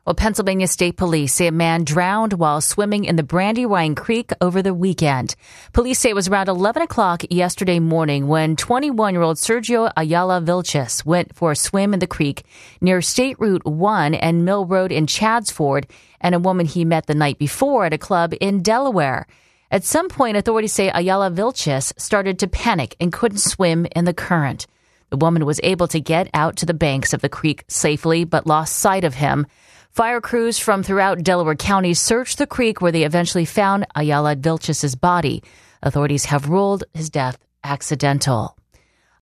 Well, Pennsylvania State Police say a man drowned while swimming in the Brandywine Creek over the weekend. Police say it was around 11 o'clock yesterday morning when 21-year-old Sergio Ayala Vilches went for a swim in the creek near State Route 1 and Mill Road in Chadds and a woman he met the night before at a club in Delaware. At some point, authorities say Ayala Vilches started to panic and couldn't swim in the current. The woman was able to get out to the banks of the creek safely, but lost sight of him. Fire crews from throughout Delaware County searched the creek where they eventually found Ayala Vilches' body. Authorities have ruled his death accidental.